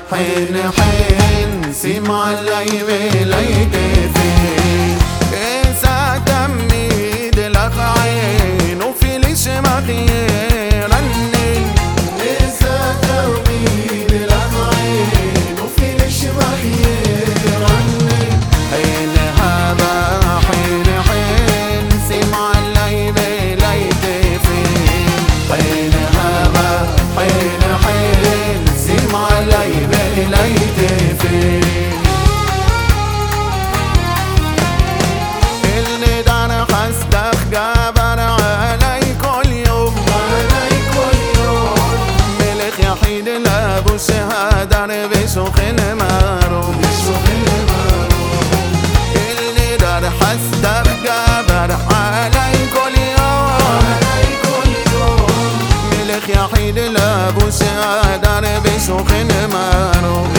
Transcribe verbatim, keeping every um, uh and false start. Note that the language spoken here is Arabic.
حين حين سمع الليل ليت فين إذا تميد لك عين وفي ليش ما رنن إذا تميد لك عين وفي ليش ما رنن حين هذا حين حين سمع الليل ليت فين حين هذا حين حين سمع الليل ليت فين اللي دار خستك جابر علي كل يوم علي كل يوم ملك يحيد لابو شهادة بشوخ الماروم بشوخ الماروم اللي دار خستك جابر علي كل يوم علي كل يوم ملك يحيد لابو شهادة بشوخ الماروم